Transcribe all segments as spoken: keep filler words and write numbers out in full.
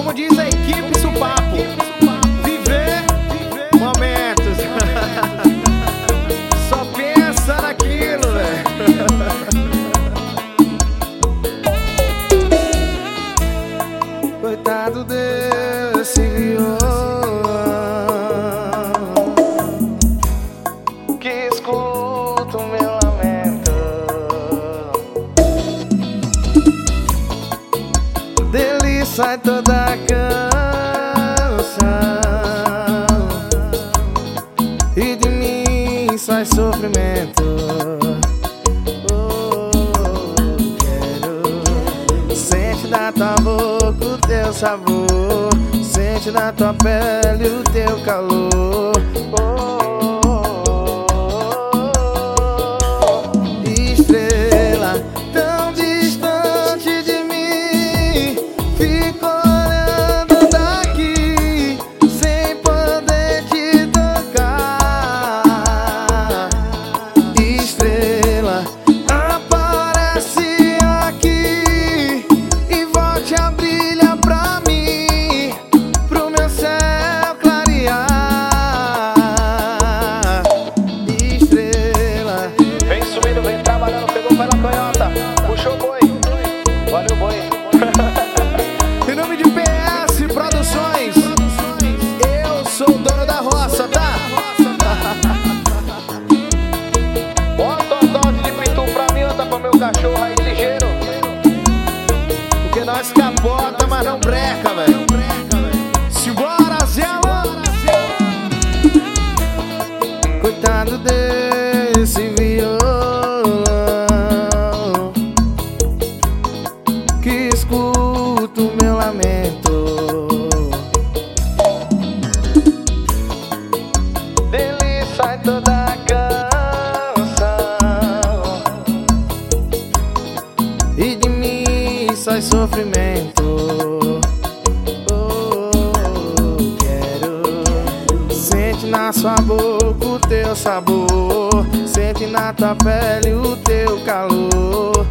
Como diz a equipe Supapo, viver momentos. Só pensa naquilo, velho. Coitado desse violão que escuta o meu lamento. Dele sai toda a canção e de mim sai sofrimento. Oh, quero. Sente na tua boca o teu sabor, sente na tua pele o teu calor. Estrela tão distante de mim, fico olhando daqui sem poder te tocar. Estrela, aparece aqui e volte a brilhar pra mim, pro meu céu clarear. Estrela, vem subindo, vem trabalhando, pegou pela canhota, puxou o boi, valeu boi. Em nome de P S Produções, eu sou o dono da roça, tá? Bota um toque de pitu pra mim, outra pro meu cachorro aí ligeiro, porque nós capota, mas não breca, velho. Simbora, Zela! Coitado desse violão que escuta o meu lamento. Dele sai toda a canção e de mim sai sofrimento. Oh, quero. Sente na sua boca o teu sabor, sente na tua pele o teu calor.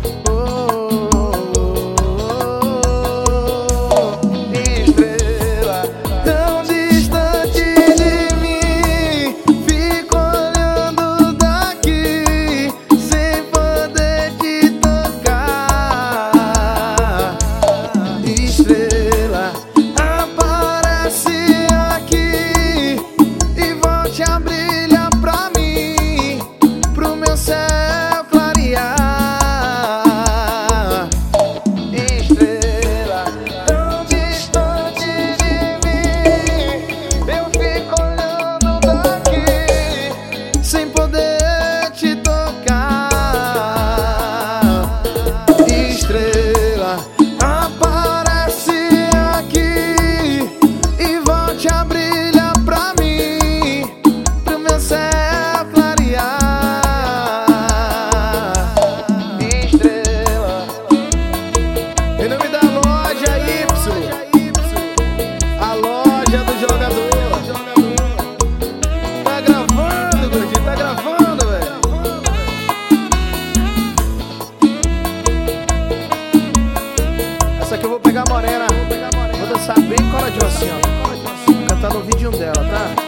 Estrela tão distante de mim, fico olhando daqui sem poder te tocar. Estrela, aparece aqui e volte a brilhar pra mim, pro meu céu clarear. Estrela tão distante de mim, eu fico olhando daqui sem poder te tocar. Estrela, aparece aqui e volte a brilhar pra mim, pro meu céu clarear. Estrela, em nome da loja Y, a loja do jogador. Tá gravando, gordinho, tá gravando, velho. Essa aqui eu vou pegar morena, vou dançar bem coladinho assim, ó, cantar no vídeo dela, tá?